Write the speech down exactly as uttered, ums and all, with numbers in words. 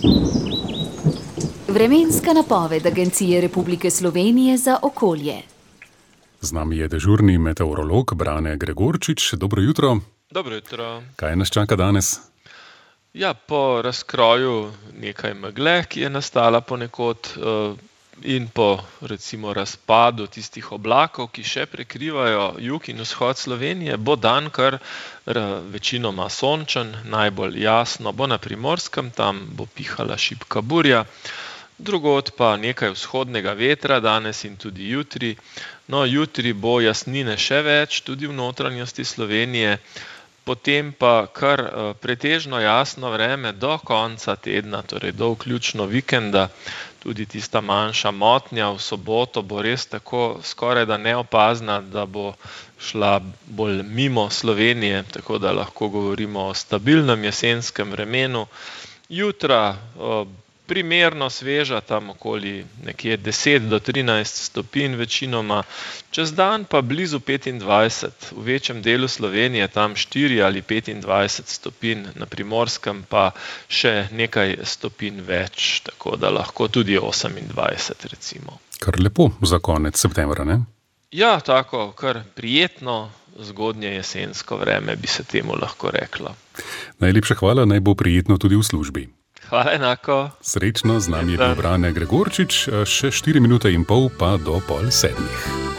Vremenska napoved Agencije Republike Slovenije za okolje. Z nami je dežurni meteorolog Brane Gregorčič. Dobro jutro. Dobro jutro. Kaj nas čaka danes? Ja, po razkroju nekaj megle, ki je nastala ponekod, in po recimo razpadu tistih oblakov, ki še prekrivajo jug in vzhod Slovenije, bo dan kar večinoma sončen, najbolj jasno bo na Primorskem, tam bo pihala šibka burja. Drugod pa nekaj vzhodnega vetra danes in tudi jutri. No, jutri bo jasnine še več, tudi v notranjosti Slovenije, potem pa kar pretežno jasno vreme do konca tedna, torej do vključno vikenda. Tudi tista manjša motnja v soboto bo res tako skorajda neopazna, da bo šla bolj mimo Slovenije, tako da lahko govorimo o stabilnem jesenskem vremenu. Jutra primerno sveža, tam okoli nekje deset do trinajst stopinj večinoma, čez dan pa blizu petindvajset, v večjem delu Slovenije tam štiri ali petindvajset stopinj, na Primorskem pa še nekaj stopinj več, tako da lahko tudi osemindvajset recimo. Kar lepo za konec septembra, ne? Ja, tako, kar prijetno, zgodnje jesensko vreme bi se temu lahko reklo. Najlepša hvala, naj bo prijetno tudi v službi. Hvala enako. Srečno, z nami je bil Brane Gregorčič, še štiri minute in pol pa do pol sedmih.